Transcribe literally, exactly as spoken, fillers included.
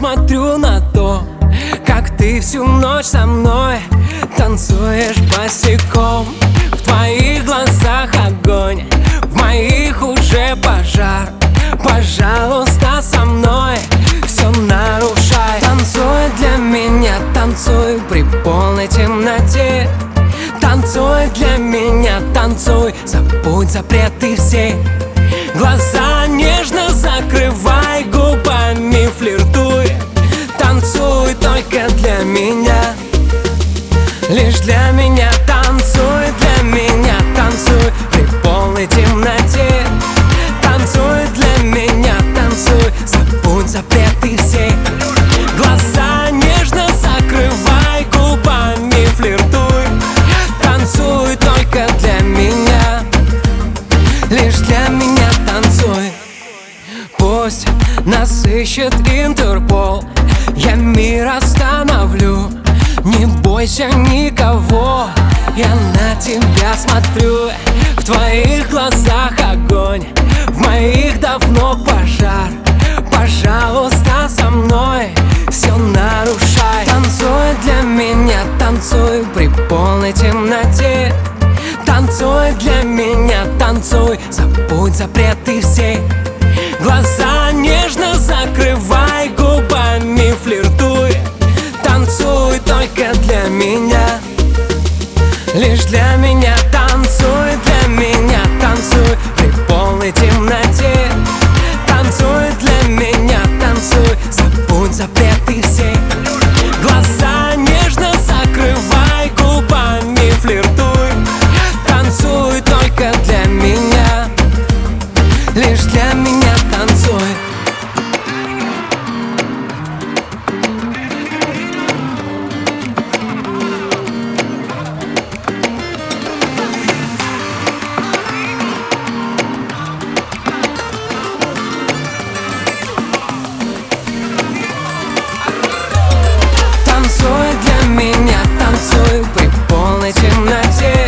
смотрю на то, как ты всю ночь со мной танцуешь босиком. В твоих глазах огонь, в моих уже пожар. Пожалуйста, со мной все нарушай. Танцуй для меня, танцуй при полной темноте. Танцуй для меня, танцуй, забудь запреты все. Глаза нежно закрывай, губами флиртуй. Танцуй только для меня, лишь для меня. Танцуй для меня, танцуй при полной темноте. Танцуй для меня, танцуй, забудь запреты все. Глаза нежно закрывай, губами флиртуй. Танцуй только для меня, лишь для меня танцуй. Пусть нас ищет Интерпол, я мир остановлю. Не бойся никого, я на тебя смотрю. В твоих глазах огонь, в моих давно пожар. Пожалуйста, со мной все нарушай. Танцуй для меня, танцуй при полной темноте. Танцуй для меня, танцуй, забудь запреты все. Глаза нежно закрывай, губами флиртуй. Танцуй только для меня, лишь для меня. Танцуй для меня, танцуй при полной темноте. Танцуй для меня, танцуй, забудь запреты все. Глаза нежно закрывай, губами флиртуй. Танцуй только для меня, лишь для меня танцуй. Танцуй для меня, танцуй при полной темноте.